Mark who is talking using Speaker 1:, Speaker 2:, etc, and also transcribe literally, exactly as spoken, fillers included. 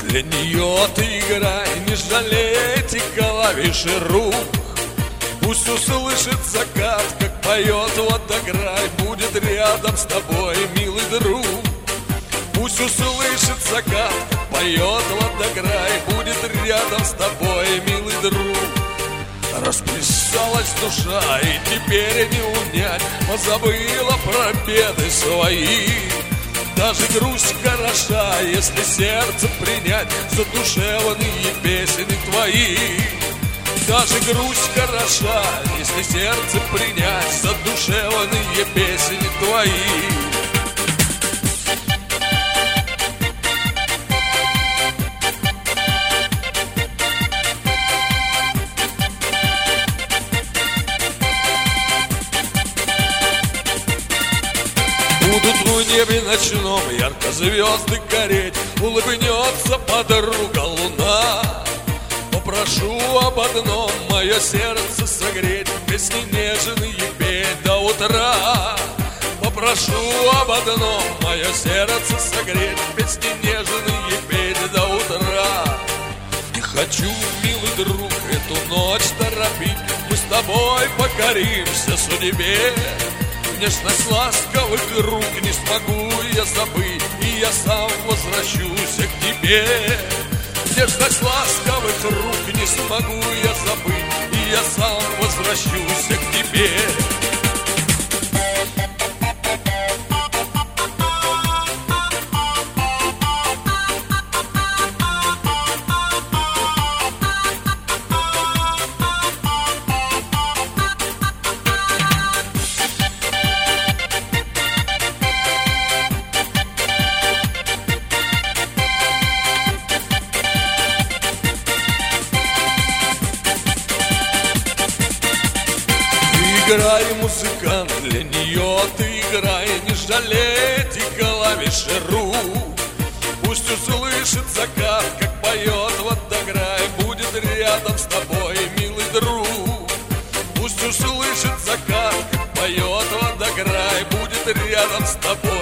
Speaker 1: Для нее ты играй, не жалейте клавиш и рук. Пусть услышит закат, как поет водограй, будет рядом с тобой, милый друг. Пусть услышит закат, как поет водограй, будет рядом с тобой, милый друг. Расплясалась душа, и теперь не унять, позабыла про беды свои. Даже грусть хороша, если сердце принять задушевные песни твои. Даже грусть хороша, если сердце принять задушевные песни твои. Будут в небе ночном ярко звезды гореть, улыбнется подруга луна. Попрошу об одном мое сердце согреть, песни нежные петь до утра. Попрошу об одном мое сердце согреть, песни нежные петь до утра. Не хочу, милый друг, эту ночь торопить, мы с тобой покоримся судьбе. Нежность ласковых рук не смогу я забыть, и я сам возвращусь к тебе. Нежность ласковых рук не смогу я забыть, и я сам возвращусь к тебе. Играй, музыкант, для нее ты играй, не жалейте клавиши рук. Пусть услышит закат, как поет водограй, будет рядом с тобой, милый друг. Пусть услышит закат, как поет водограй, будет рядом с тобой.